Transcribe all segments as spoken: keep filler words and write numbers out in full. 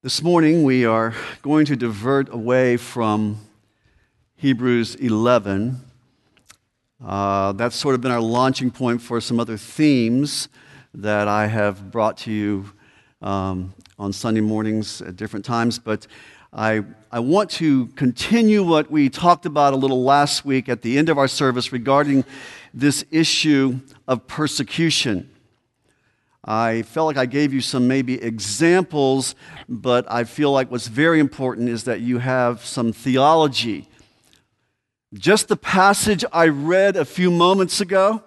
This morning we are going to divert away from Hebrews eleven. Uh, that's sort of been our launching point for some other themes that I have brought to you um, on Sunday mornings at different times. But I, I want to continue what we talked about a little last week at the end of our service regarding this issue of persecution. I felt like I gave you some maybe examples, but I feel like what's very important is that you have some theology. Just the passage I read a few moments ago,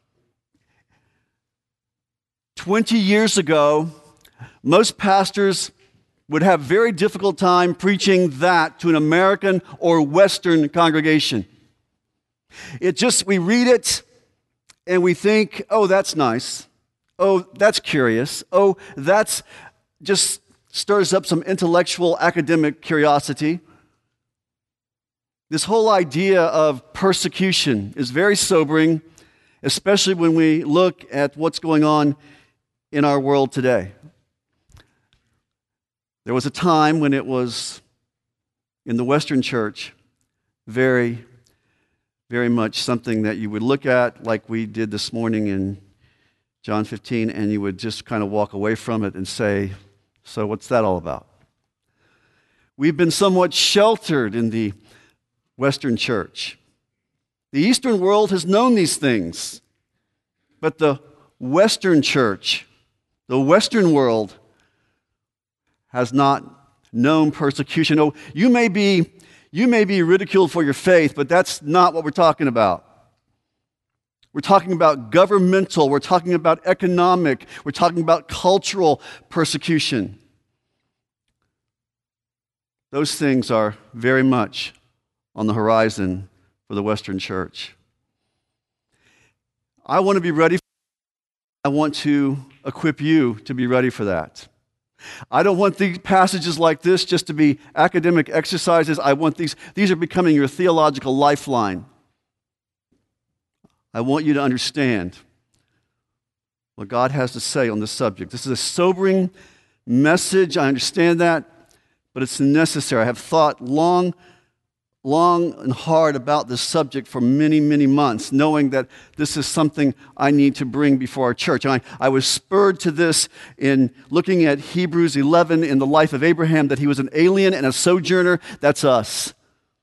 twenty years ago, most pastors would have very difficult time preaching that to an American or Western congregation. It just, we read it and we think, oh, that's nice. Oh, that's curious. Oh, that's just stirs up some intellectual academic curiosity. This whole idea of persecution is very sobering, especially when we look at what's going on in our world today. There was a time when it was in the Western church very, very much something that you would look at like we did this morning in John fifteen, and you would just kind of walk away from it and say, so what's that all about? We've been somewhat sheltered in the Western church. The Eastern world has known these things, but the Western church, the Western world, has not known persecution. Oh, you may be, you may be ridiculed for your faith, but that's not what we're talking about. We're talking about governmental, we're talking about economic, we're talking about cultural persecution. Those things are very much on the horizon for the Western church. I want to be ready. I want to equip you to be ready for that. I don't want these passages like this just to be academic exercises. I want these, these are becoming your theological lifeline. I want you to understand what God has to say on this subject. This is a sobering message. I understand that, but it's necessary. I have thought long, long and hard about this subject for many, many months, knowing that this is something I need to bring before our church. And I, I was spurred to this in looking at Hebrews eleven in the life of Abraham, that he was an alien and a sojourner. That's us.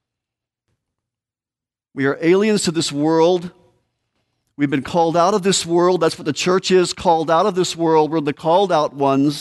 We are aliens to this world. We've been called out of this world. That's what the church is, called out of this world. We're the called out ones.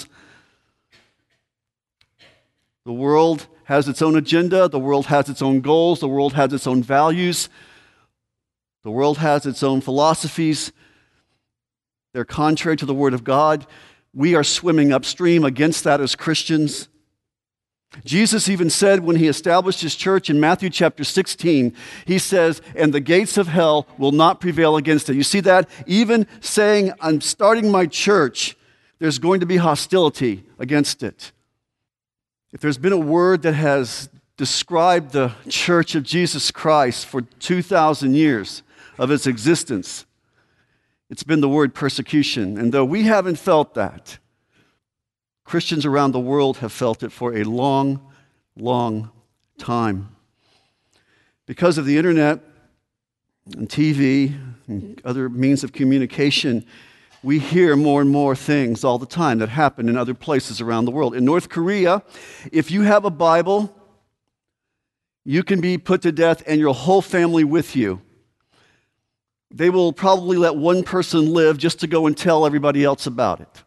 The world has its own agenda. The world has its own goals. The world has its own values. The world has its own philosophies. They're contrary to the Word of God. We are swimming upstream against that as Christians. Jesus even said when he established his church in Matthew chapter sixteen, he says, and the gates of hell will not prevail against it. You see that? Even saying, I'm starting my church, there's going to be hostility against it. If there's been a word that has described the church of Jesus Christ for two thousand years of its existence, it's been the word persecution. And though we haven't felt that, Christians around the world have felt it for a long, long time. Because of the internet and T V and other means of communication, we hear more and more things all the time that happen in other places around the world. In North Korea, if you have a Bible, you can be put to death and your whole family with you. They will probably let one person live just to go and tell everybody else about it,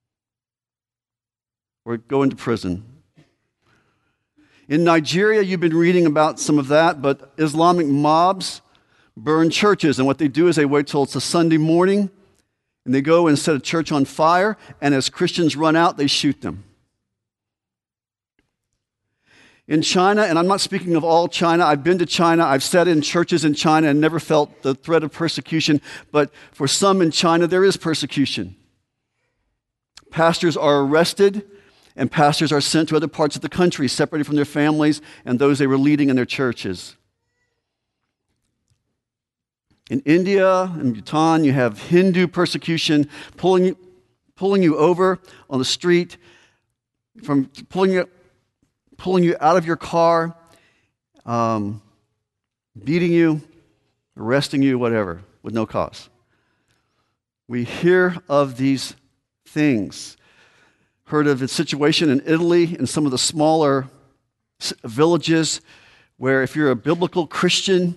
or go into prison. In Nigeria, you've been reading about some of that, but Islamic mobs burn churches, and what they do is they wait till it's a Sunday morning, and they go and set a church on fire, and as Christians run out, they shoot them. In China, and I'm not speaking of all China, I've been to China, I've sat in churches in China and never felt the threat of persecution, but for some in China, there is persecution. Pastors are arrested, and pastors are sent to other parts of the country, separated from their families and those they were leading in their churches. In India and Bhutan, you have Hindu persecution pulling, pulling you over on the street, from pulling you, pulling you out of your car, um, beating you, arresting you, whatever, with no cause. We hear of these things. Heard of a situation in Italy, in some of the smaller villages, where if you're a biblical Christian,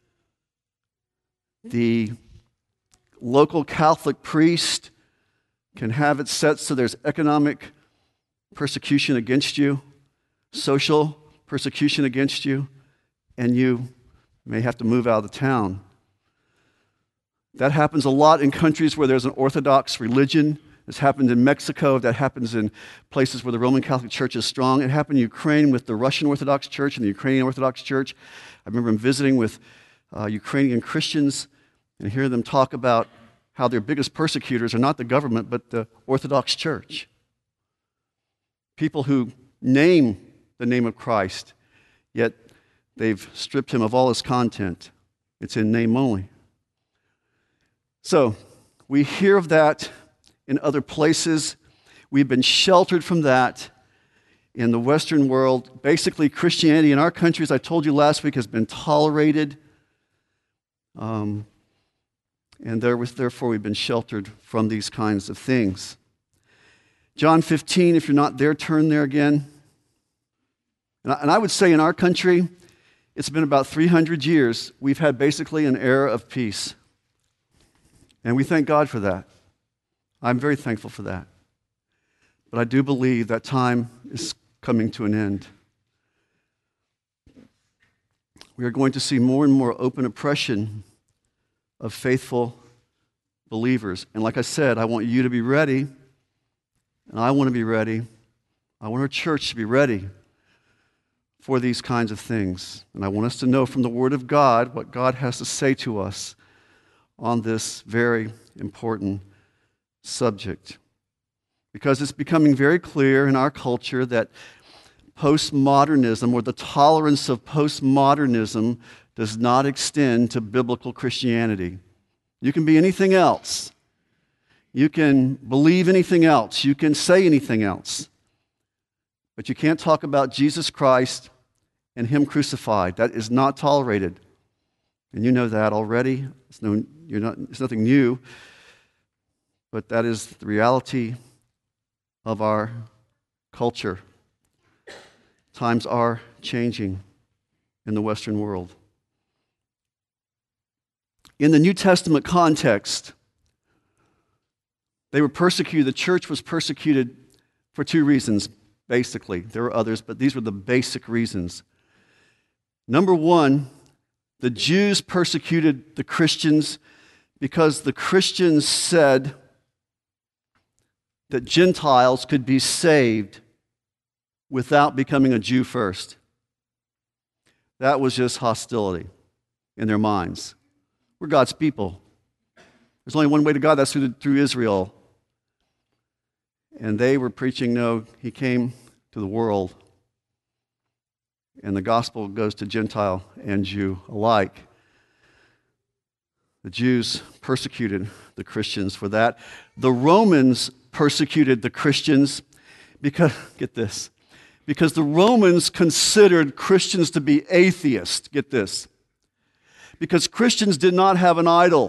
the local Catholic priest can have it set so there's economic persecution against you, social persecution against you, and you may have to move out of the town. That happens a lot in countries where there's an Orthodox religion. It's happened in Mexico. That happens in places where the Roman Catholic Church is strong. It happened in Ukraine with the Russian Orthodox Church and the Ukrainian Orthodox Church. I remember visiting with uh, Ukrainian Christians and hear them talk about how their biggest persecutors are not the government, but the Orthodox Church. People who name the name of Christ, yet they've stripped him of all his content. It's in name only. So, we hear of that in other places. We've been sheltered from that in the Western world. Basically, Christianity in our country, as I told you last week, has been tolerated. Um, and there was, therefore, we've been sheltered from these kinds of things. John fifteen, if you're not there, turn there again. And I, and I would say in our country, it's been about three hundred years, we've had basically an era of peace. And we thank God for that. I'm very thankful for that. But I do believe that time is coming to an end. We are going to see more and more open oppression of faithful believers. And like I said, I want you to be ready, and I want to be ready. I want our church to be ready for these kinds of things. And I want us to know from the Word of God what God has to say to us on this very important subject. Because it's becoming very clear in our culture that postmodernism, or the tolerance of postmodernism, does not extend to biblical Christianity. You can be anything else. You can believe anything else. You can say anything else. But you can't talk about Jesus Christ and Him crucified. That is not tolerated. And you know that already. It's, no, you're not, it's nothing new. But that is the reality of our culture. Times are changing in the Western world. In the New Testament context, they were persecuted. The church was persecuted for two reasons, basically. There were others, but these were the basic reasons. Number one, the Jews persecuted the Christians because the Christians said that Gentiles could be saved without becoming a Jew first. That was just hostility in their minds. We're God's people. There's only one way to God, that's through, through Israel. And they were preaching, no, He came to the world. And the gospel goes to Gentile and Jew alike. The Jews persecuted the Christians for that. The Romans persecuted the Christians because, get this, because the Romans considered Christians to be atheists. Get this. Because Christians did not have an idol.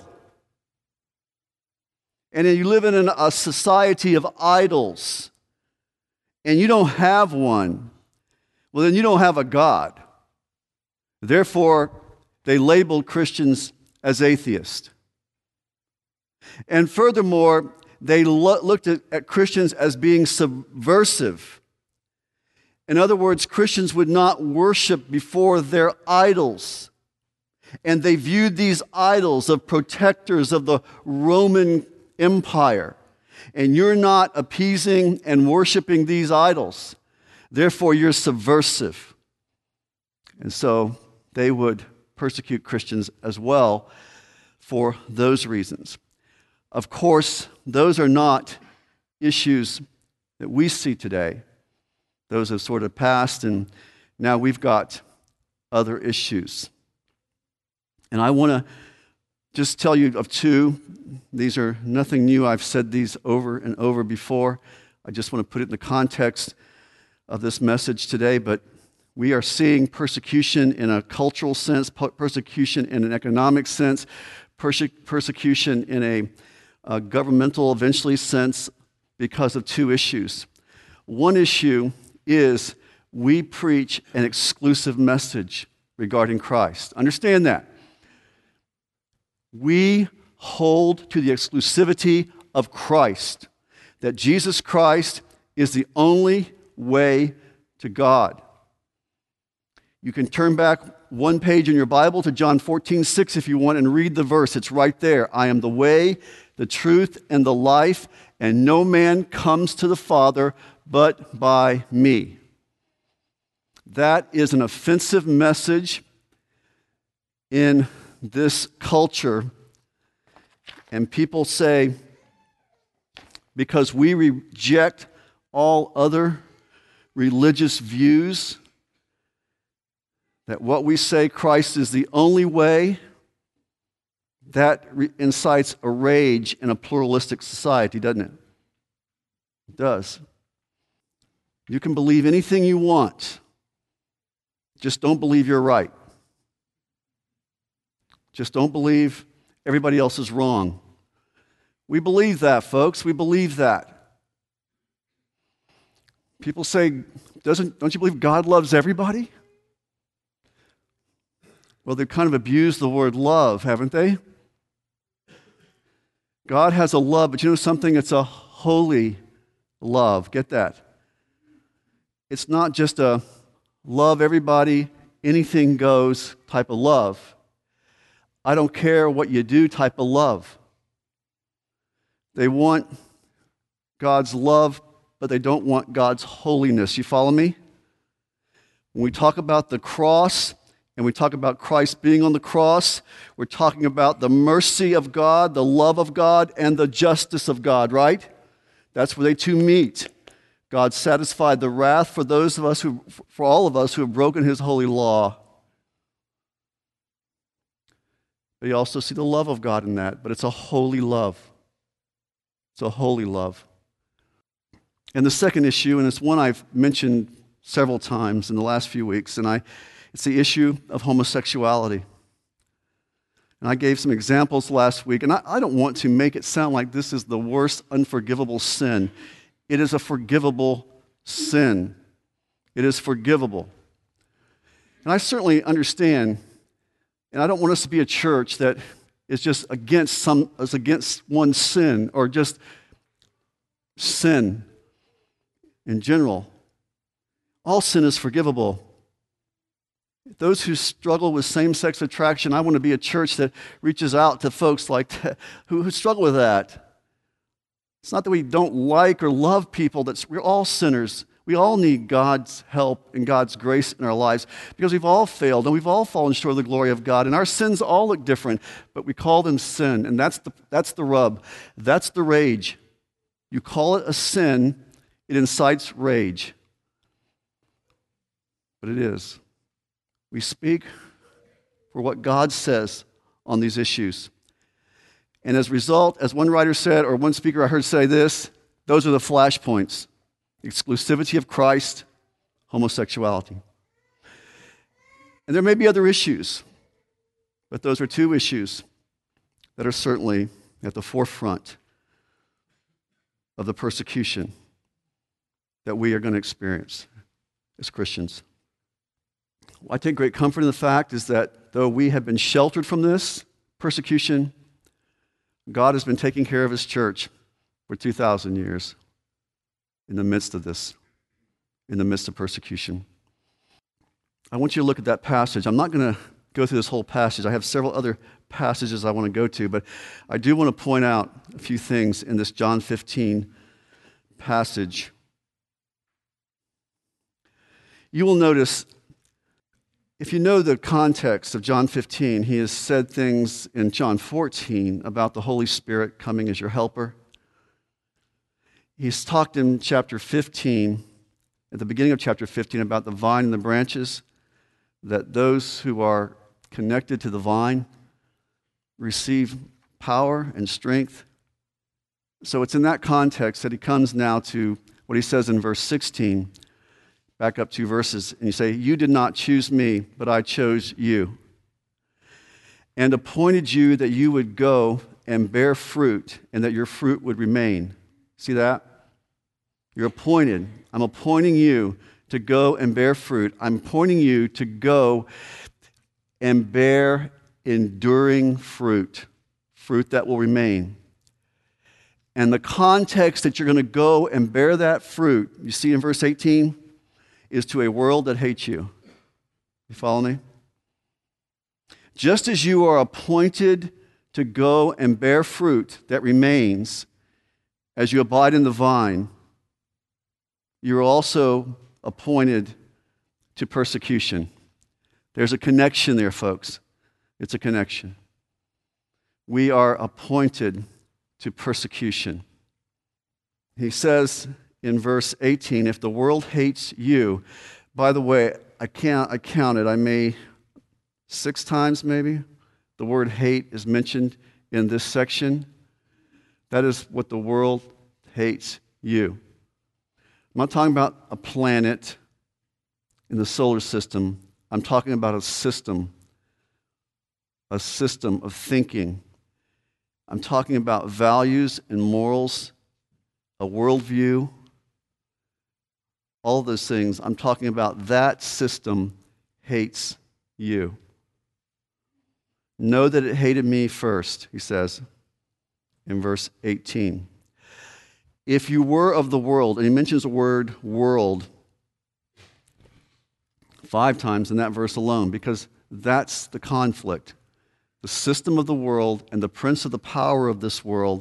And you live in a society of idols, and you don't have one, well, then you don't have a God. Therefore, they labeled Christians as atheists. And furthermore, they lo- looked at, at Christians as being subversive. In other words, Christians would not worship before their idols. And they viewed these idols of protectors of the Roman Empire. And you're not appeasing and worshiping these idols. Therefore, you're subversive. And so they would persecute Christians as well for those reasons. Of course, those are not issues that we see today. Those have sort of passed, and now we've got other issues. And I want to just tell you of two. These are nothing new. I've said these over and over before. I just want to put it in the context of this message today, but we are seeing persecution in a cultural sense, persecution in an economic sense, perse- persecution in a, a governmental, eventually, sense because of two issues. One issue is we preach an exclusive message regarding Christ. Understand that. We hold to the exclusivity of Christ, that Jesus Christ is the only way to God. You can turn back one page in your Bible to John fourteen six if you want and read the verse. It's right there. I am the way, the truth, and the life, and no man comes to the Father but by me. That is an offensive message in this culture. And people say, because we reject all other religious views, that what we say Christ is the only way, that re- incites a rage in a pluralistic society, doesn't it? It does. You can believe anything you want. Just don't believe you're right. Just don't believe everybody else is wrong. We believe that, folks. We believe that. People say, Doesn't, don't you believe God loves everybody? Well, they've kind of abused the word love, haven't they? God has a love, but you know something? It's a holy love. Get that? It's not just a love everybody, anything goes type of love. I don't care what you do type of love. They want God's love, but they don't want God's holiness. You follow me? When we talk about the cross, and we talk about Christ being on the cross, we're talking about the mercy of God, the love of God, and the justice of God, right? That's where they two meet. God satisfied the wrath for those of us who, for all of us who have broken his holy law. But you also see the love of God in that, but it's a holy love. It's a holy love. And the second issue, and it's one I've mentioned several times in the last few weeks, and I It's the issue of homosexuality. And I gave some examples last week, and I, I don't want to make it sound like this is the worst unforgivable sin. It is a forgivable sin. It is forgivable. And I certainly understand, and I don't want us to be a church that is just against some, is against one sin or just sin in general. All sin is forgivable. Those who struggle with same-sex attraction, I want to be a church that reaches out to folks like that, who, who struggle with that. It's not that we don't like or love people. That's, we're all sinners. We all need God's help and God's grace in our lives because we've all failed and we've all fallen short of the glory of God. And our sins all look different, but we call them sin. And that's the, that's the rub. That's the rage. You call it a sin, it incites rage. But it is. We speak for what God says on these issues. And as a result, as one writer said, or one speaker I heard say this, those are the flashpoints. Exclusivity of Christ, homosexuality. And there may be other issues, but those are two issues that are certainly at the forefront of the persecution that we are going to experience as Christians. Well, I take great comfort in the fact is that though we have been sheltered from this persecution, God has been taking care of his church for two thousand years in the midst of this, in the midst of persecution. I want you to look at that passage. I'm not going to go through this whole passage. I have several other passages I want to go to, but I do want to point out a few things in this John fifteen passage. You will notice, if you know the context of John fifteen, he has said things in John fourteen about the Holy Spirit coming as your helper. He's talked in chapter fifteen, at the beginning of chapter fifteen, about the vine and the branches, that those who are connected to the vine receive power and strength. So it's in that context that he comes now to what he says in verse sixteen. back up two verses, and you say, you did not choose me, but I chose you, and appointed you that you would go and bear fruit, and that your fruit would remain. See that? You're appointed. I'm appointing you to go and bear fruit. I'm appointing you to go and bear enduring fruit, fruit that will remain. And the context that you're going to go and bear that fruit, you see in verse eighteen, is to a world that hates you. You follow me? Just as you are appointed to go and bear fruit that remains as you abide in the vine, you're also appointed to persecution. There's a connection there, folks. It's a connection. We are appointed to persecution. He says in verse eighteen, if the world hates you, by the way, I can't, I counted, I may, six times maybe, the word hate is mentioned in this section. That is what the world hates you. I'm not talking about a planet in the solar system. I'm talking about a system, a system of thinking. I'm talking about values and morals, a worldview, all those things. I'm talking about that system hates you. Know that it hated me first, he says in verse eighteen. If you were of the world, and he mentions the word world five times in that verse alone, because that's the conflict. The system of the world and the prince of the power of this world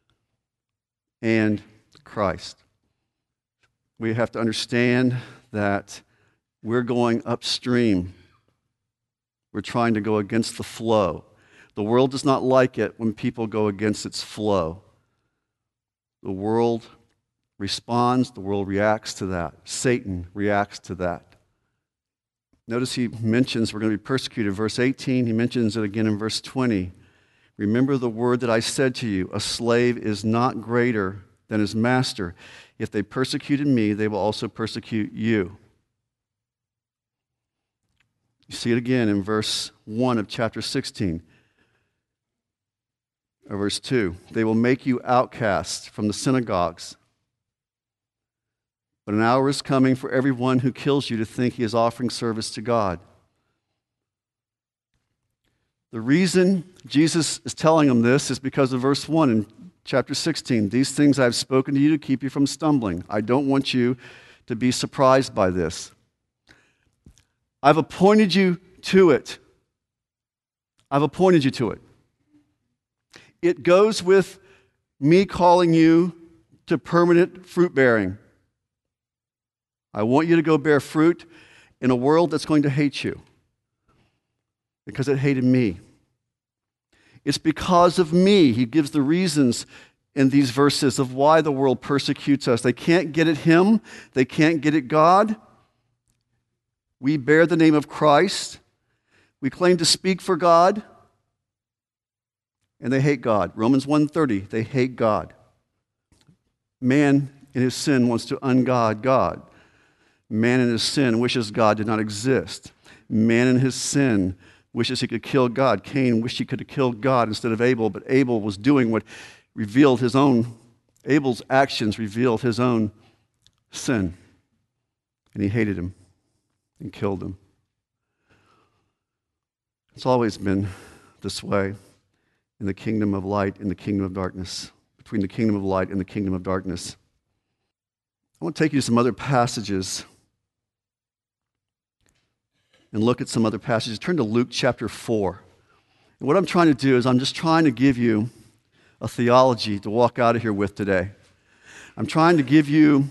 and Christ. We have to understand that we're going upstream. We're trying to go against the flow. The world does not like it when people go against its flow. The world responds, the world reacts to that. Satan reacts to that. Notice he mentions we're going to be persecuted. Verse eighteen, he mentions it again in verse twenty. Remember the word that I said to you, a slave is not greater than his master. If they persecuted me, they will also persecute you. You see it again in verse one of chapter sixteen. Or verse two. They will make you outcasts from the synagogues. But an hour is coming for everyone who kills you to think he is offering service to God. The reason Jesus is telling them this is because of verse one in chapter sixteen. These things I have spoken to you to keep you from stumbling. I don't want you to be surprised by this. I've appointed you to it. I've appointed you to it. It goes with me calling you to permanent fruit bearing. I want you to go bear fruit in a world that's going to hate you because it hated me. It's because of me. He gives the reasons in these verses of why the world persecutes us. They can't get at him. They can't get at God. We bear the name of Christ. We claim to speak for God. And they hate God. Romans one thirty, they hate God. Man in his sin wants to ungod God. Man in his sin wishes God did not exist. Man in his sin wishes he could kill God. Cain wished he could have killed God instead of Abel, but Abel was doing what revealed his own, Abel's actions revealed his own sin. And he hated him and killed him. It's always been this way in the kingdom of light and the kingdom of darkness, between the kingdom of light and the kingdom of darkness. I want to take you to some other passages and look at some other passages. Turn to Luke chapter four. And what I'm trying to do is I'm just trying to give you a theology to walk out of here with today. I'm trying to give you,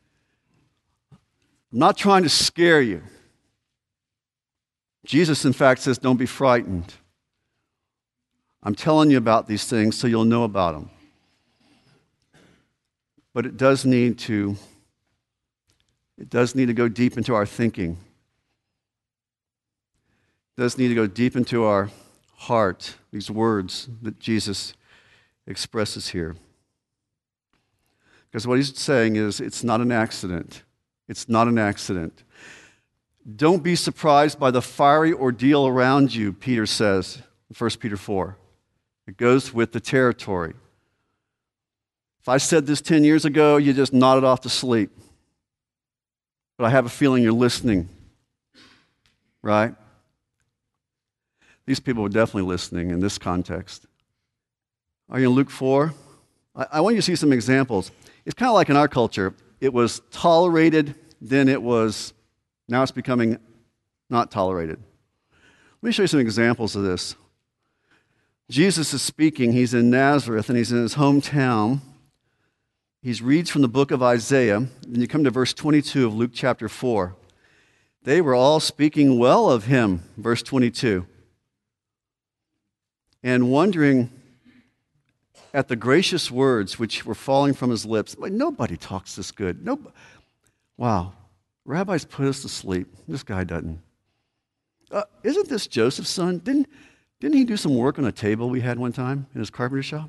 I'm not trying to scare you. Jesus, in fact, says, don't be frightened. I'm telling you about these things so you'll know about them. But it does need to, it does need to go deep into our thinking. It does need to go deep into our heart, these words that Jesus expresses here. Because what he's saying is, it's not an accident It's not an accident. Don't be surprised by the fiery ordeal around you, Peter says in First Peter four. It goes with the territory. If I said this ten years ago, you just nodded off to sleep. But I have a feeling you're listening, right? These people were definitely listening in this context. Are you in Luke four? I, I want you to see some examples. It's kind of like in our culture. It was tolerated, then it was, now it's becoming not tolerated. Let me show you some examples of this. Jesus is speaking. He's in Nazareth, and he's in his hometown. He reads from the book of Isaiah. Then you come to verse twenty-two of Luke chapter four. They were all speaking well of him, verse twenty-two, and wondering at the gracious words which were falling from his lips. Like, nobody talks this good. Nobody. Wow. Rabbis put us to sleep. This guy doesn't. Uh, isn't this Joseph's son? Didn't, didn't he do some work on a table we had one time in his carpenter shop?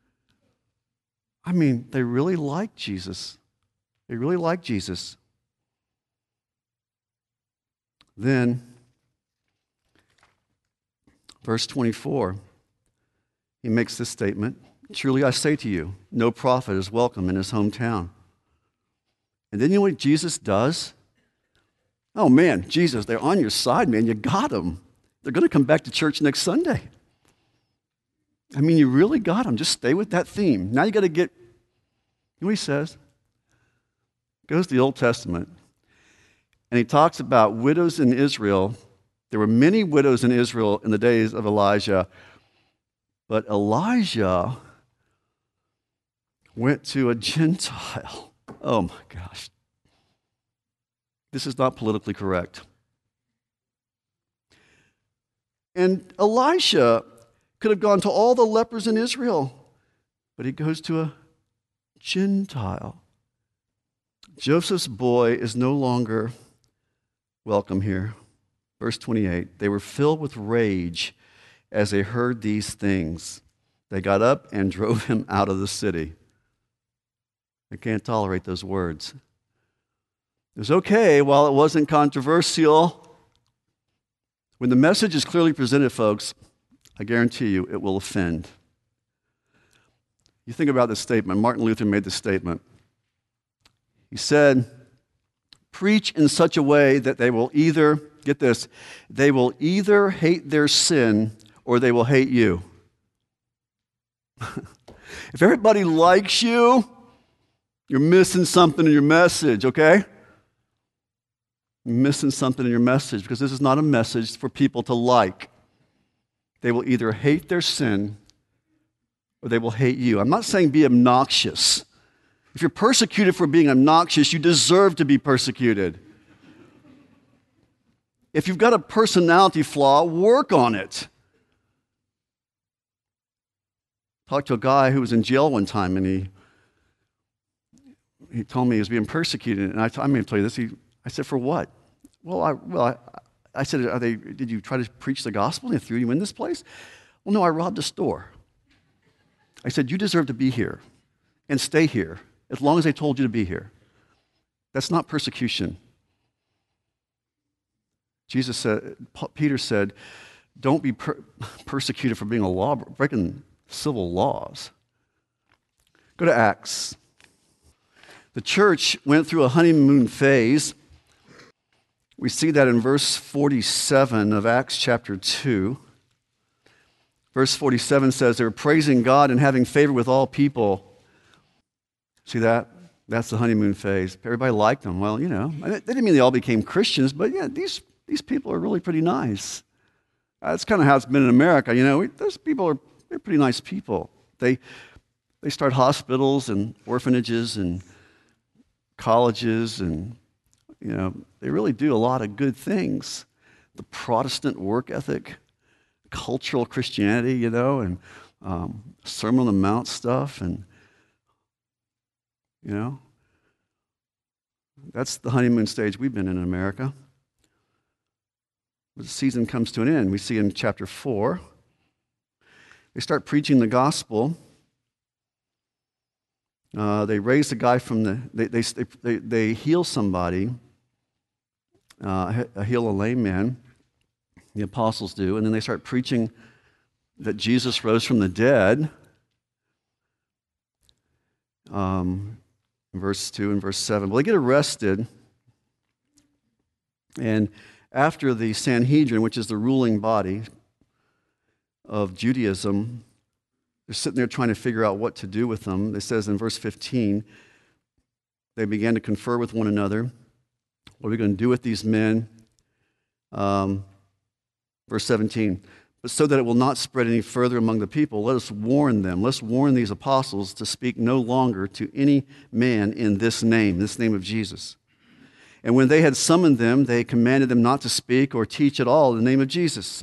I mean, they really liked Jesus. They really liked Jesus. Then, verse twenty-four, he makes this statement. Truly I say to you, no prophet is welcome in his hometown. And then you know what Jesus does? Oh man, Jesus, they're on your side, man. You got them. They're going to come back to church next Sunday. I mean, you really got them. Just stay with that theme. Now you got to get, you know what he says? Goes to the Old Testament, and he talks about widows in Israel. There were many widows in Israel in the days of Elijah, but Elijah went to a Gentile. Oh my gosh. This is not politically correct. And Elisha could have gone to all the lepers in Israel, but he goes to a Gentile. Joseph's boy is no longer welcome here. Verse twenty-eight, they were filled with rage as they heard these things. They got up and drove him out of the city. I can't tolerate those words. It was okay while it wasn't controversial. When the message is clearly presented, folks, I guarantee you it will offend. You think about this statement. Martin Luther made this statement. He said, preach in such a way that they will either, get this, they will either hate their sin or they will hate you. If everybody likes you, you're missing something in your message, okay? You're missing something in your message because this is not a message for people to like. They will either hate their sin or they will hate you. I'm not saying be obnoxious. If you're persecuted for being obnoxious, you deserve to be persecuted. If you've got a personality flaw, work on it. Talked to a guy who was in jail one time, and he he told me he was being persecuted. And I, I'm going to tell you this. He, I said, for what? Well, I, well, I, I said, are they? Did you try to preach the gospel and they threw you in this place? Well, no, I robbed a store. I said, you deserve to be here and stay here as long as they told you to be here. That's not persecution. Jesus said, Peter said, don't be per- persecuted for being a law, breaking civil laws. Go to Acts. The church went through a honeymoon phase. We see that in verse forty-seven of Acts chapter two. Verse forty-seven says they were praising God and having favor with all people. See that? That's the honeymoon phase. Everybody liked them. Well, you know, that didn't mean they all became Christians, but yeah, these, these people are really pretty nice. Uh, that's kind of how it's been in America. You know, we, those people are they're pretty nice people. They they start hospitals and orphanages and colleges, and you know, they really do a lot of good things. The Protestant work ethic, cultural Christianity, you know, and um, Sermon on the Mount stuff, and you know, that's the honeymoon stage we've been in in America. The season comes to an end. We see in chapter four, they start preaching the gospel. Uh, they raise the guy from the, they, they, they, they heal somebody, uh, heal a lame man, the apostles do, and then they start preaching that Jesus rose from the dead. Um, verse two and verse seven. Well, they get arrested, and after the Sanhedrin, which is the ruling body of Judaism, they're sitting there trying to figure out what to do with them. It says in verse fifteen, they began to confer with one another. What are we going to do with these men? Um, verse seventeen, but so that it will not spread any further among the people, let us warn them. Let's warn these apostles to speak no longer to any man in this name, this name of Jesus. And when they had summoned them, they commanded them not to speak or teach at all in the name of Jesus.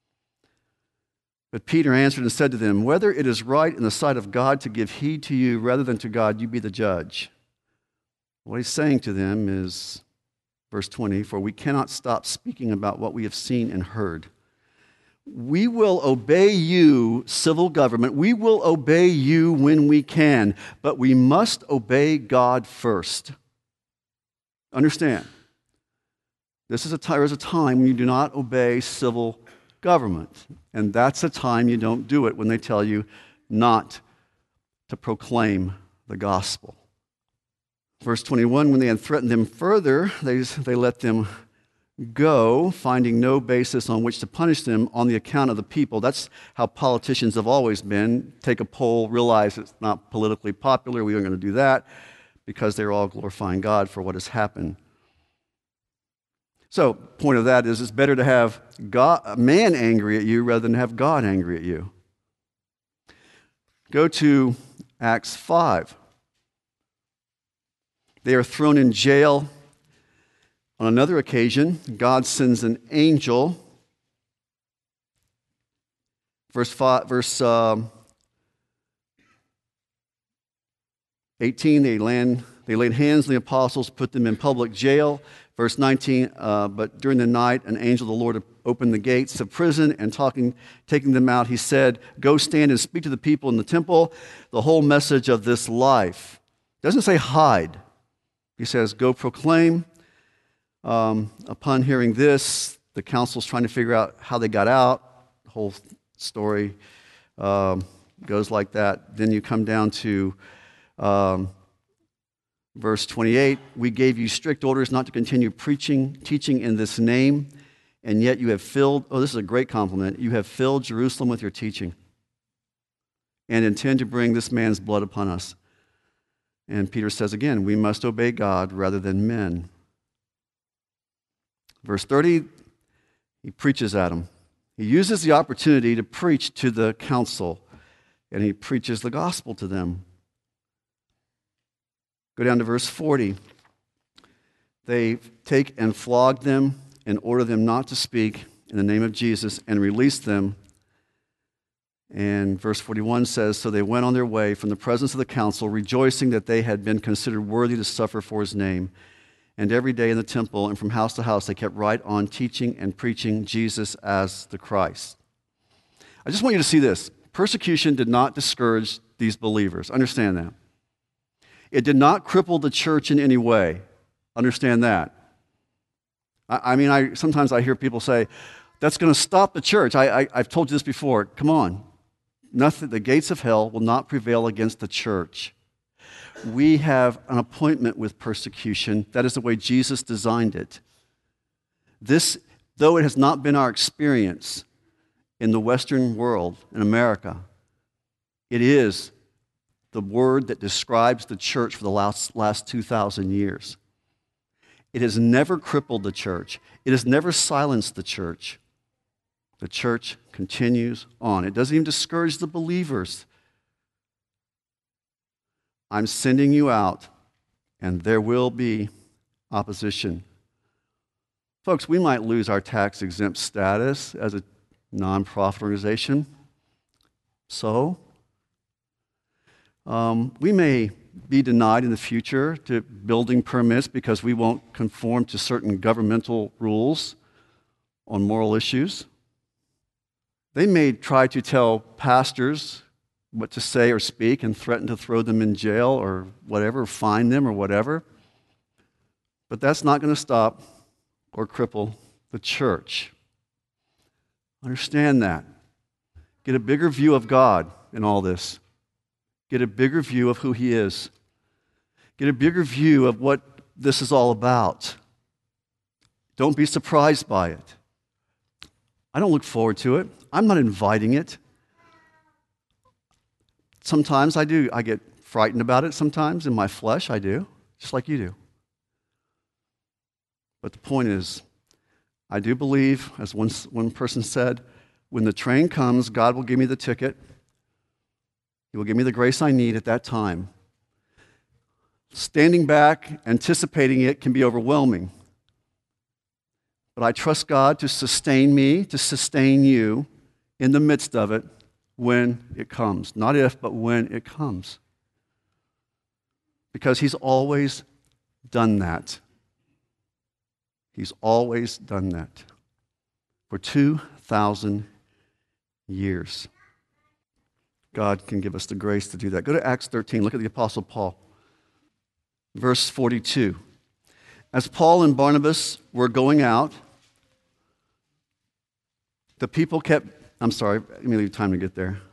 But Peter answered and said to them, whether it is right in the sight of God to give heed to you rather than to God, you be the judge. What he's saying to them is, verse twenty, for we cannot stop speaking about what we have seen and heard. We will obey you, civil government. We will obey you when we can, but we must obey God first. Understand, this is a, there is a time when you do not obey civil government, and that's a time you don't do it when they tell you not to proclaim the gospel. Verse twenty-one, when they had threatened them further, they, they let them go, finding no basis on which to punish them on the account of the people. That's how politicians have always been. Take a poll, realize it's not politically popular, we aren't going to do that, because they're all glorifying God for what has happened. So, point of that is it's better to have God, man angry at you rather than have God angry at you. Go to Acts five. They are thrown in jail. On another occasion, God sends an angel. Verse five, verse um, eighteen, they land. They laid hands on the apostles, put them in public jail. Verse nineteen, uh, but during the night, an angel of the Lord opened the gates of prison, and talking, taking them out, he said, go stand and speak to the people in the temple the whole message of this life. It doesn't say hide. He says, go proclaim. Um, upon hearing this, the council's trying to figure out how they got out. The whole story um, goes like that. Then you come down to um, verse twenty-eight. We gave you strict orders not to continue preaching, teaching in this name, and yet you have filled, oh, this is a great compliment, you have filled Jerusalem with your teaching and intend to bring this man's blood upon us. And Peter says again, we must obey God rather than men. Verse thirty, he preaches at them. He uses the opportunity to preach to the council, and he preaches the gospel to them. Go down to verse forty. They take and flog them and order them not to speak in the name of Jesus and release them. And verse forty-one says, so they went on their way from the presence of the council, rejoicing that they had been considered worthy to suffer for his name. And every day in the temple and from house to house, they kept right on teaching and preaching Jesus as the Christ. I just want you to see this. Persecution did not discourage these believers. Understand that. It did not cripple the church in any way. Understand that. I, I mean, I sometimes I hear people say, that's going to stop the church. I, I, I've told you this before. Come on. Nothing, the gates of hell will not prevail against the church. We have an appointment with persecution. That is the way Jesus designed it. This, though it has not been our experience in the Western world, in America, it is the word that describes the church for the last, last two thousand years. It has never crippled the church. It has never silenced the church. The church continues on. It doesn't even discourage the believers. I'm sending you out, and there will be opposition. Folks, we might lose our tax-exempt status as a nonprofit organization. So, um, we may be denied in the future to building permits because we won't conform to certain governmental rules on moral issues. They may try to tell pastors what to say or speak and threaten to throw them in jail or whatever, fine them or whatever. But that's not going to stop or cripple the church. Understand that. Get a bigger view of God in all this. Get a bigger view of who He is. Get a bigger view of what this is all about. Don't be surprised by it. I don't look forward to it. I'm not inviting it. Sometimes I do. I get frightened about it. Sometimes in my flesh I do, just like you do. But the point is, I do believe, as one, one person said, when the train comes, God will give me the ticket. He will give me the grace I need at that time. Standing back, anticipating it can be overwhelming. But I trust God to sustain me, to sustain you in the midst of it when it comes. Not if, but when it comes. Because He's always done that. He's always done that for two thousand years. God can give us the grace to do that. Go to Acts thirteen. Look at the Apostle Paul. Verse forty-two. As Paul and Barnabas were going out, the people kept... I'm sorry, let me leave time to get there.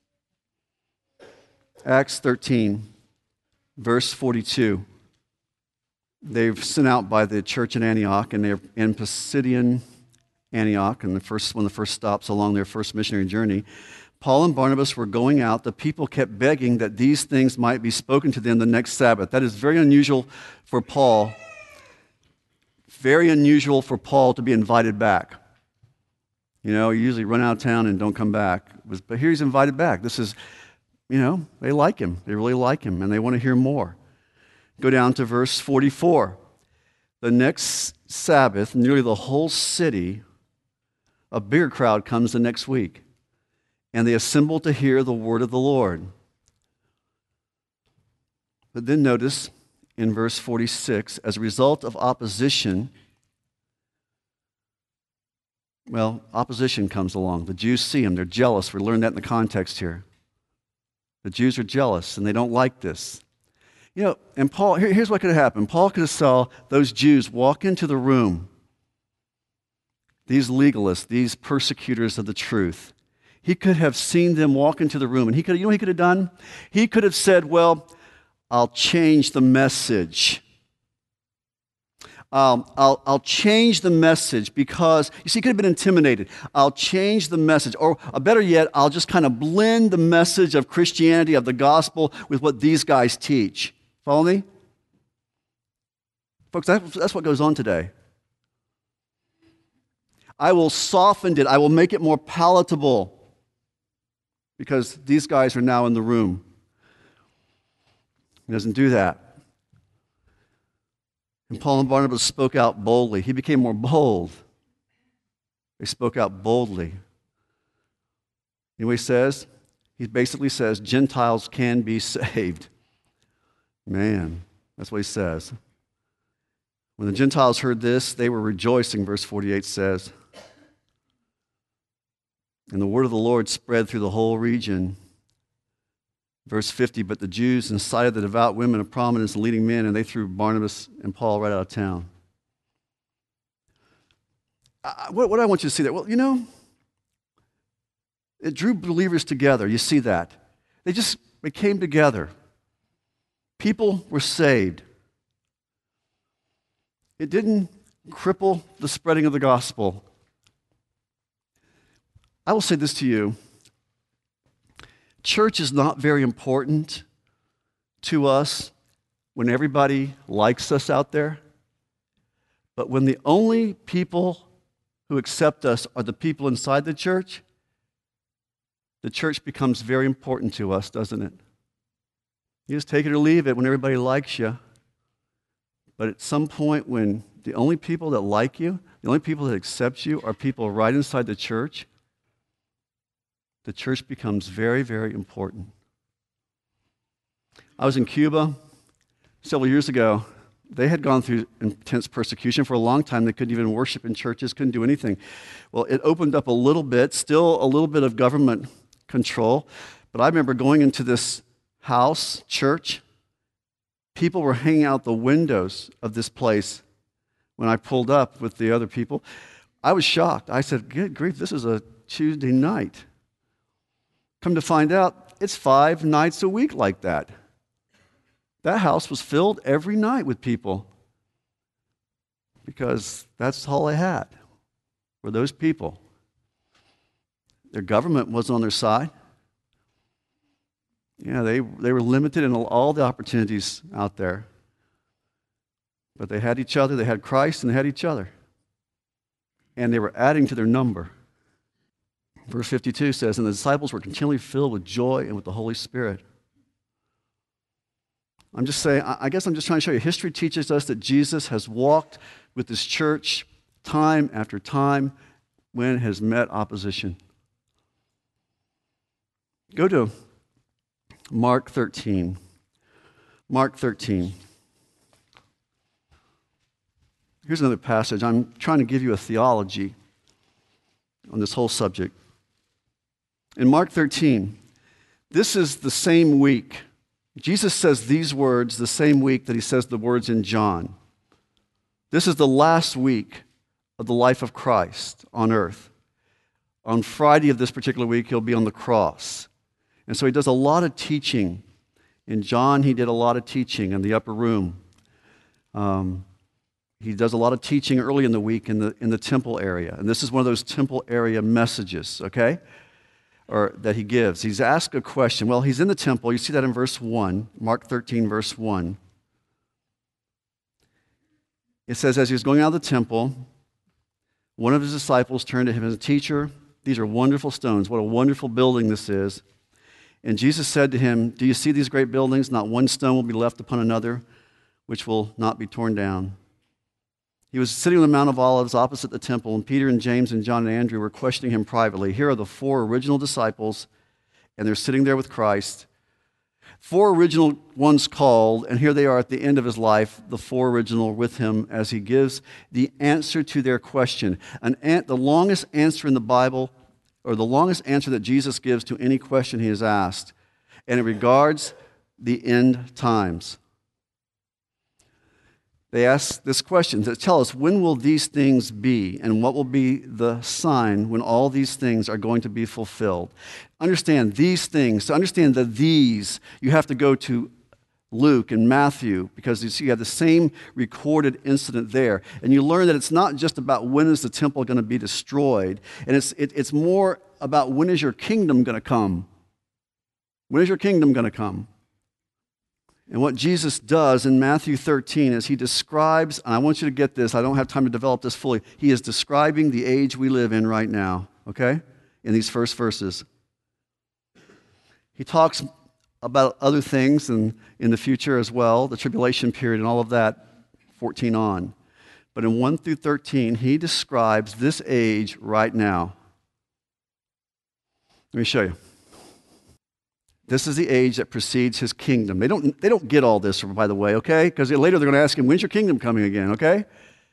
Acts thirteen, verse forty-two. They've sent out by the church in Antioch, and they're in Pisidian Antioch, and the first one of the first stops along their first missionary journey. Paul and Barnabas were going out. The people kept begging that these things might be spoken to them the next Sabbath. That is very unusual for Paul. Very unusual for Paul to be invited back. You know, you usually run out of town and don't come back. But here he's invited back. This is, you know, they like him. They really like him, and they want to hear more. Go down to verse forty-four. The next Sabbath, nearly the whole city, a bigger crowd comes the next week, and they assemble to hear the word of the Lord. But then notice in verse forty-six, as a result of opposition, well, opposition comes along. The Jews see him. They're jealous. We learned that in the context here. The Jews are jealous, and they don't like this. You know, and Paul, here, here's what could have happened. Paul could have saw those Jews walk into the room, these legalists, these persecutors of the truth. He could have seen them walk into the room, and he could, you know what he could have done? He could have said, well, I'll change the message. Um, I'll, I'll change the message because, you see, he could have been intimidated. I'll change the message. Or uh, better yet, I'll just kind of blend the message of Christianity, of the gospel, with what these guys teach. Follow me? Folks, that's, that's what goes on today. I will soften it. I will make it more palatable because these guys are now in the room. He doesn't do that. And Paul and Barnabas spoke out boldly. He became more bold. They spoke out boldly. You know what he says? He basically says, Gentiles can be saved. Man, that's what he says. When the Gentiles heard this, they were rejoicing, verse forty-eight says. And the word of the Lord spread through the whole region. Verse fifty, but the Jews incited the devout women of prominence and leading men, and they threw Barnabas and Paul right out of town. I, what, what I want you to see there, well, you know, it drew believers together. You see that. They just, they came together. People were saved. It didn't cripple the spreading of the gospel. I will say this to you. Church is not very important to us when everybody likes us out there. But when the only people who accept us are the people inside the church, the church becomes very important to us, doesn't it? You just take it or leave it when everybody likes you. But at some point when the only people that like you, the only people that accept you are people right inside the church, the church becomes very, very important. I was in Cuba several years ago. They had gone through intense persecution for a long time. They couldn't even worship in churches, couldn't do anything. Well, it opened up a little bit, still a little bit of government control, But I remember going into this house, church, people were hanging out the windows of this place when I pulled up with the other people. I was shocked. I said, good grief, this is a Tuesday night. Come to find out, it's five nights a week like that. That house was filled every night with people because that's all they had were those people. Their government wasn't on their side. Yeah, they, they were limited in all the opportunities out there. But they had each other, they had Christ, and they had each other. And they were adding to their number. Verse fifty-two says, and the disciples were continually filled with joy and with the Holy Spirit. I'm just saying, I guess I'm just trying to show you, history teaches us that Jesus has walked with this church time after time when it has met opposition. Go to Mark thirteen. Mark thirteen. Here's another passage. I'm trying to give you a theology on this whole subject. In Mark thirteen, this is the same week. Jesus says these words the same week that he says the words in John. This is the last week of the life of Christ on earth. On Friday of this particular week, he'll be on the cross. And so he does a lot of teaching. In John, he did a lot of teaching in the upper room. Um, he does a lot of teaching early in the week in the, in the temple area. And this is one of those temple area messages, okay? Or that he gives. He's asked a question. Well, he's in the temple. You see that in verse one, Mark thirteen, verse one. It says, as he was going out of the temple, one of his disciples turned to him and said, Teacher, these are wonderful stones. What a wonderful building this is. And Jesus said to him, do you see these great buildings? Not one stone will be left upon another, which will not be torn down. He was sitting on the Mount of Olives opposite the temple, and Peter and James and John and Andrew were questioning him privately. Here are the four original disciples, and they're sitting there with Christ. Four original ones called, and here they are at the end of his life, the four original with him as he gives the answer to their question. An an- the longest answer in the Bible, or the longest answer that Jesus gives to any question he is asked, and it regards the end times. They ask this question to tell us, when will these things be, and what will be the sign when all these things are going to be fulfilled? Understand these things. To understand the these, you have to go to Luke and Matthew, because you see you have the same recorded incident there. And you learn that it's not just about when is the temple going to be destroyed, and it's, it, it's more about when is your kingdom going to come. When is your kingdom going to come? And what Jesus does in Matthew thirteen is he describes, and I want you to get this, I don't have time to develop this fully, he is describing the age we live in right now, okay, in these first verses. He talks about other things and in the future as well, the tribulation period and all of that, fourteen on. But in one through thirteen, he describes this age right now. Let me show you. This is the age that precedes his kingdom. They don't, they don't get all this, by the way, okay? Because later they're going to ask him, when's your kingdom coming again, okay?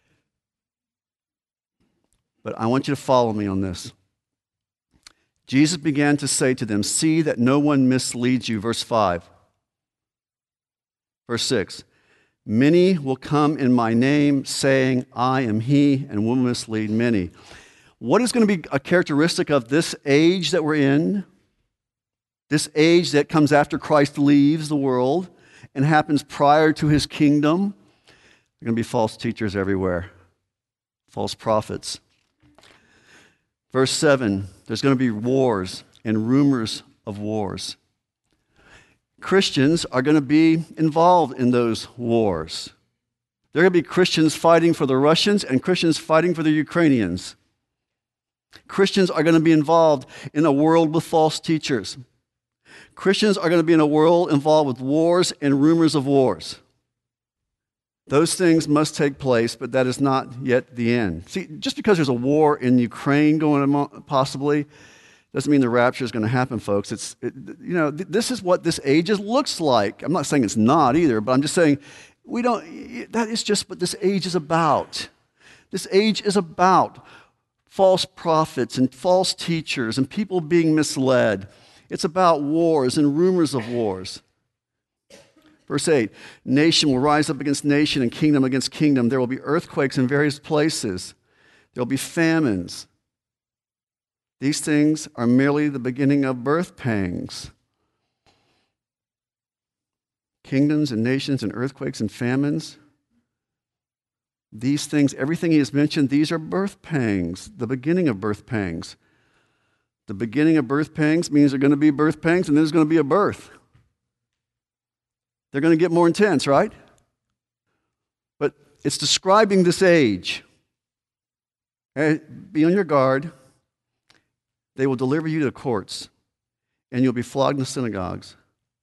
But I want you to follow me on this. Jesus began to say to them, see that no one misleads you. Verse five. Verse six. Many will come in my name, saying, I am he, and will mislead many. What is going to be a characteristic of this age that we're in? This age that comes after Christ leaves the world and happens prior to his kingdom? There are going to be false teachers everywhere, false prophets. Verse seven, there's going to be wars and rumors of wars. Christians are going to be involved in those wars. There are going to be Christians fighting for the Russians and Christians fighting for the Ukrainians. Christians are going to be involved in a world with false teachers. Christians are going to be in a world involved with wars and rumors of wars. Those things must take place, but that is not yet the end. See, just because there's a war in Ukraine going on, possibly, doesn't mean the rapture is going to happen, folks. It's, it, you know, th- this is what this age is, looks like. I'm not saying it's not either, but I'm just saying we don't. That is just what this age is about. This age is about false prophets and false teachers and people being misled. It's about wars and rumors of wars. Verse eight, nation will rise up against nation and kingdom against kingdom. There will be earthquakes in various places. There will be famines. These things are merely the beginning of birth pangs. Kingdoms and nations and earthquakes and famines. These things, everything he has mentioned, these are birth pangs, the beginning of birth pangs. The beginning of birth pangs means there are going to be birth pangs and then there's going to be a birth. They're going to get more intense, right? But it's describing this age. Okay? Be on your guard. They will deliver you to the courts, and you'll be flogged in the synagogues.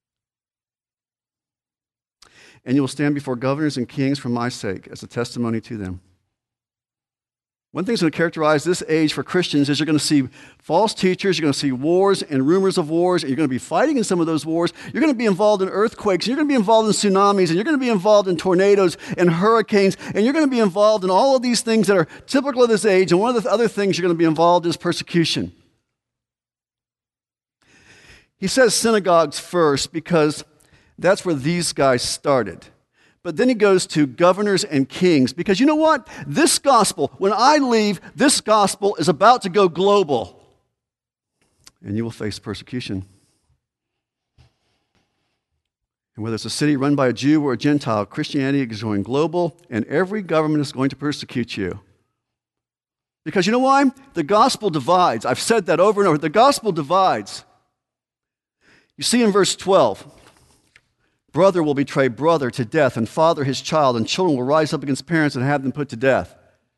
And you will stand before governors and kings for my sake as a testimony to them. One thing that's going to characterize this age for Christians is you're going to see false teachers, you're going to see wars and rumors of wars, and you're going to be fighting in some of those wars. You're going to be involved in earthquakes, and you're going to be involved in tsunamis, and you're going to be involved in tornadoes and hurricanes, and you're going to be involved in all of these things that are typical of this age. And one of the other things you're going to be involved in is persecution. He says synagogues first because that's where these guys started. But then he goes to governors and kings because you know what? This gospel, when I leave, this gospel is about to go global. And you will face persecution. And whether it's a city run by a Jew or a Gentile, Christianity is going global, and every government is going to persecute you. Because you know why? The gospel divides. I've said that over and over. The gospel divides. You see in verse twelve, brother will betray brother to death, and father his child, and children will rise up against parents and have them put to death.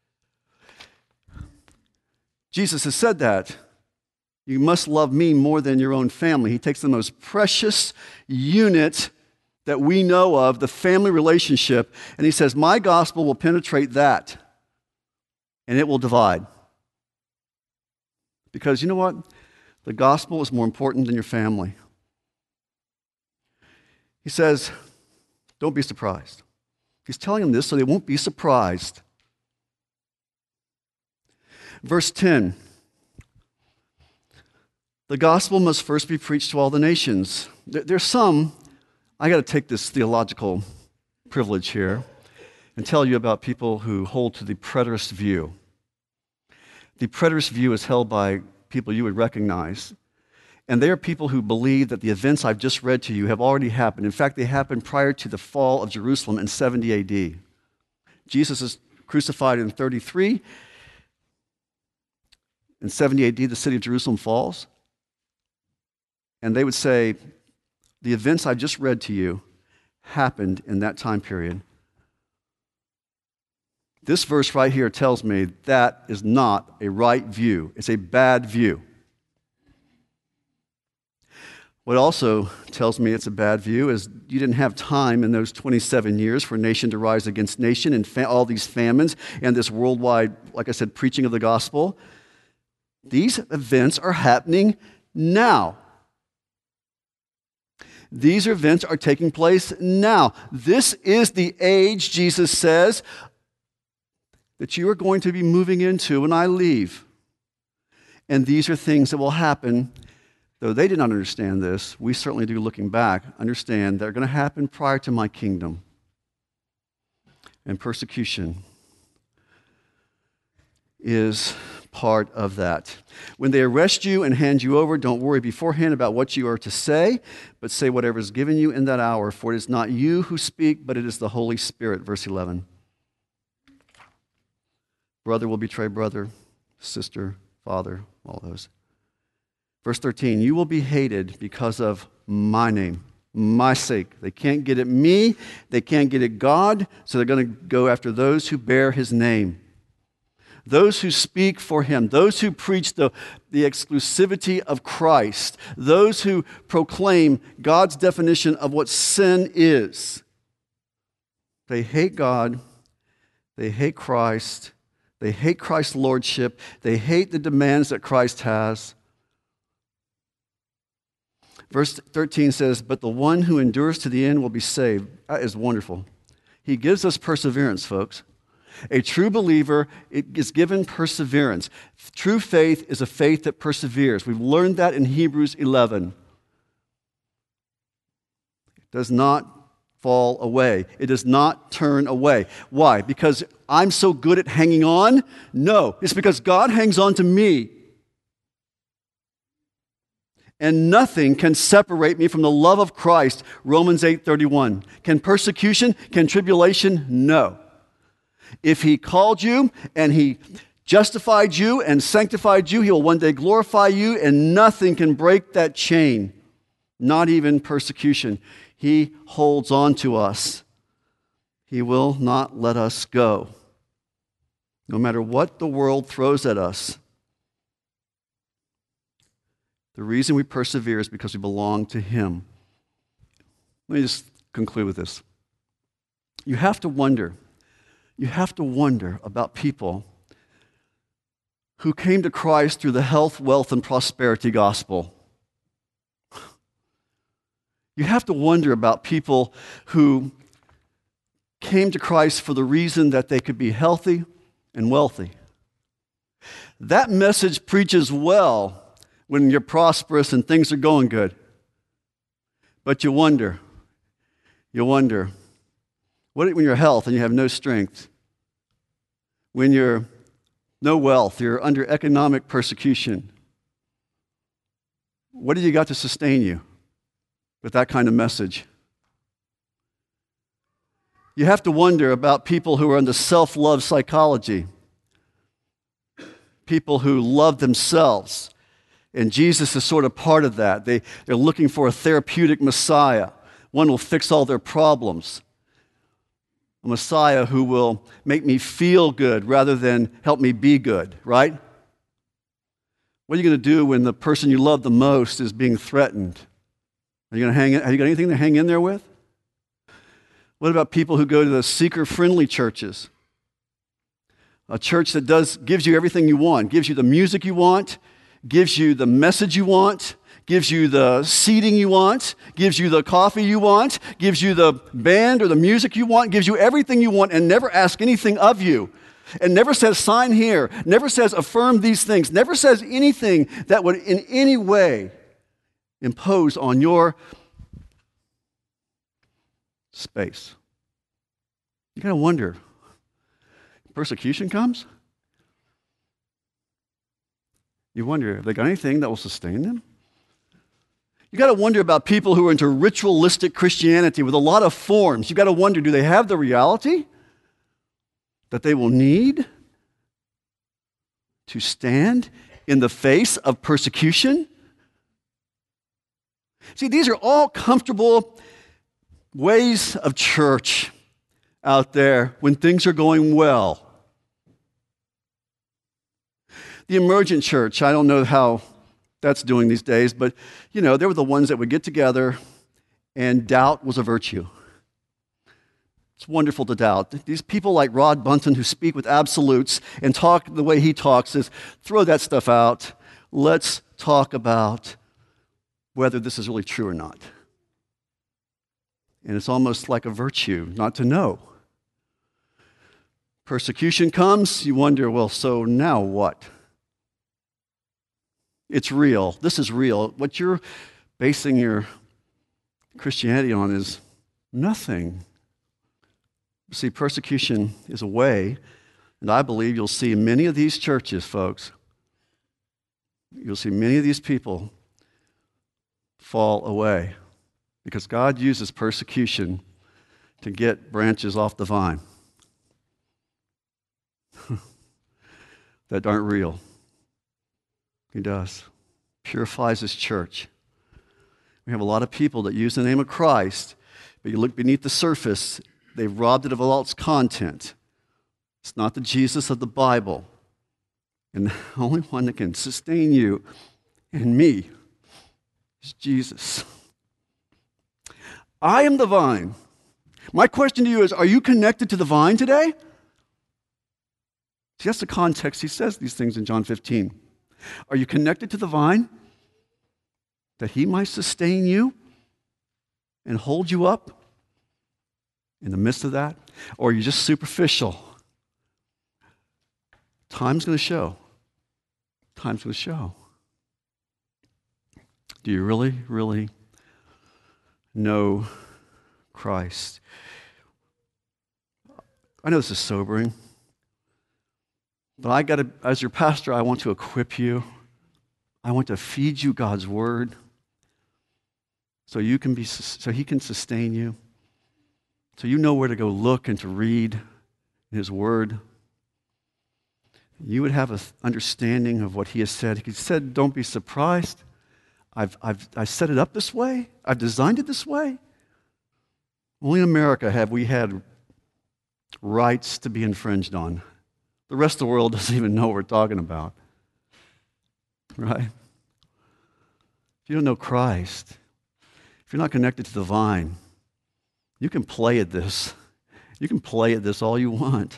Jesus has said that. You must love me more than your own family. He takes the most precious unit that we know of, the family relationship, and he says, my gospel will penetrate that, and it will divide. Because you know what? The gospel is more important than your family. He says, don't be surprised. He's telling them this so they won't be surprised. Verse ten, the gospel must first be preached to all the nations. There's some, I got to take this theological privilege here and tell you about people who hold to the preterist view. The preterist view is held by people you would recognize. And they are people who believe that the events I've just read to you have already happened. In fact, they happened prior to the fall of Jerusalem in seventy A D. Jesus is crucified in thirty-three. In seventy A D, the city of Jerusalem falls. And they would say, the events I just read to you happened in that time period. This verse right here tells me that is not a right view. It's a bad view. What also tells me it's a bad view is you didn't have time in those twenty-seven years for nation to rise against nation and fa- all these famines and this worldwide, like I said, preaching of the gospel. These events are happening now. These events are taking place now. This is the age, Jesus says, that you are going to be moving into when I leave. And these are things that will happen. Though they did not understand this, we certainly do, looking back, understand they're going to happen prior to my kingdom. And persecution is part of that. When they arrest you and hand you over, don't worry beforehand about what you are to say, but say whatever is given you in that hour, for it is not you who speak, but it is the Holy Spirit. Verse eleven. Brother will betray brother, sister, father, all those. Verse thirteen, you will be hated because of my name, my sake. They can't get at me, they can't get at God, so they're going to go after those who bear his name. Those who speak for him, those who preach the, the exclusivity of Christ, those who proclaim God's definition of what sin is. They hate God, they hate Christ, they hate Christ's lordship, they hate the demands that Christ has. Verse thirteen says, but the one who endures to the end will be saved. That is wonderful. He gives us perseverance, folks. A true believer is given perseverance. True faith is a faith that perseveres. We've learned that in Hebrews eleven. does not fall away. It does not turn away. Why? Because I'm so good at hanging on? No, it's because God hangs on to me. And nothing can separate me from the love of Christ, Romans eight thirty-one. Can persecution, can tribulation? No. If he called you and he justified you and sanctified you, he will one day glorify you, and nothing can break that chain, not even persecution. He holds on to us. He will not let us go. No matter what the world throws at us, the reason we persevere is because we belong to him. Let me just conclude with this. You have to wonder, you have to wonder about people who came to Christ through the health, wealth, and prosperity gospel. You have to wonder about people who came to Christ for the reason that they could be healthy and wealthy. That message preaches well when you're prosperous and things are going good. But you wonder, you wonder, what when you're health and you have no strength? When you're no wealth, you're under economic persecution. What do you got to sustain you with that kind of message? You have to wonder about people who are into self-love psychology, people who love themselves. And Jesus is sort of part of that. They, they're looking for a therapeutic Messiah. One will fix all their problems. A Messiah who will make me feel good rather than help me be good, right? What are you going to do when the person you love the most is being threatened? Are you going to hang in, have you got anything to hang in there with? What about people who go to the seeker-friendly churches? A church that does gives you everything you want, gives you the music you want, gives you the message you want, gives you the seating you want, gives you the coffee you want, gives you the band or the music you want, gives you everything you want, and never asks anything of you. And never says, sign here, never says, affirm these things, never says anything that would in any way impose on your space. You gotta wonder, persecution comes? You wonder, have they got anything that will sustain them? You got to wonder about people who are into ritualistic Christianity with a lot of forms. You got to wonder, do they have the reality that they will need to stand in the face of persecution? See, these are all comfortable ways of church out there when things are going well. The emergent church, I don't know how that's doing these days, but, you know, they were the ones that would get together and doubt was a virtue. It's wonderful to doubt. These people like Rod Bunton who speak with absolutes and talk the way he talks says, throw that stuff out. Let's talk about whether this is really true or not. And it's almost like a virtue not to know. Persecution comes, you wonder, well, so now what? It's real. This is real. What you're basing your Christianity on is nothing. See, persecution is a way, and I believe you'll see many of these churches, folks, you'll see many of these people fall away because God uses persecution to get branches off the vine that aren't real. He does. Purifies his church. We have a lot of people that use the name of Christ, but you look beneath the surface, they've robbed it of all its content. It's not the Jesus of the Bible. And the only one that can sustain you and me is Jesus. I am the vine. My question to you is, are you connected to the vine today? See, that's the context he says these things in John fifteen. Are you connected to the vine that he might sustain you and hold you up in the midst of that? Or are you just superficial? Time's going to show. Time's going to show. Do you really, really know Christ. I know this is sobering, but I got to, as your pastor, I want to equip you. I want to feed you God's word so you can be, so he can sustain you, so you know where to go look and to read his word. You would have an understanding of what he has said. He said, don't be surprised. I've, I've I set it up this way. I've designed it this way. Only in America have we had rights to be infringed on. The rest of the world doesn't even know what we're talking about. Right? If you don't know Christ, if you're not connected to the vine, you can play at this. You can play at this all you want.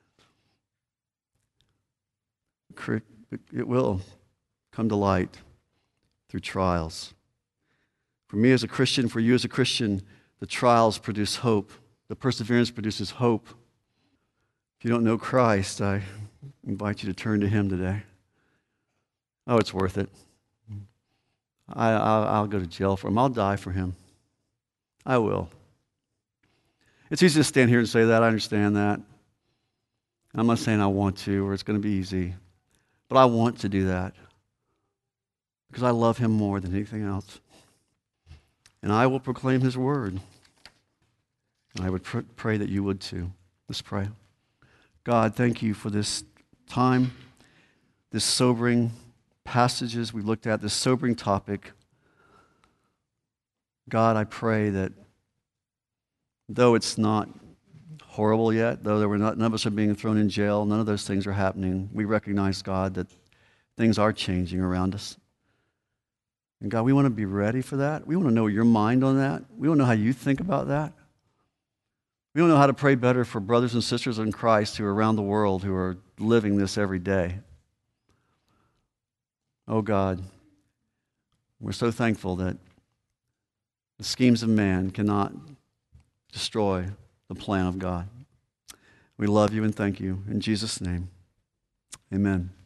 It will come to light through trials. For me as a Christian, for you as a Christian, the trials produce hope. The perseverance produces hope. If you don't know Christ, I invite you to turn to him today. Oh, it's worth it. I, I'll, I'll go to jail for him. I'll die for him. I will. It's easy to stand here and say that. I understand that. I'm not saying I want to or it's going to be easy. But I want to do that because I love him more than anything else. And I will proclaim his word. And I would pr- pray that you would too. Let's pray. God, thank you for this time, this sobering passages we've looked at, this sobering topic. God, I pray that though it's not horrible yet, though there were not, none of us are being thrown in jail, none of those things are happening, we recognize, God, that things are changing around us. And God, we want to be ready for that. We want to know your mind on that. We want to know how you think about that. We don't know how to pray better for brothers and sisters in Christ who are around the world who are living this every day. Oh God, we're so thankful that the schemes of man cannot destroy the plan of God. We love you and thank you. In Jesus' name, amen.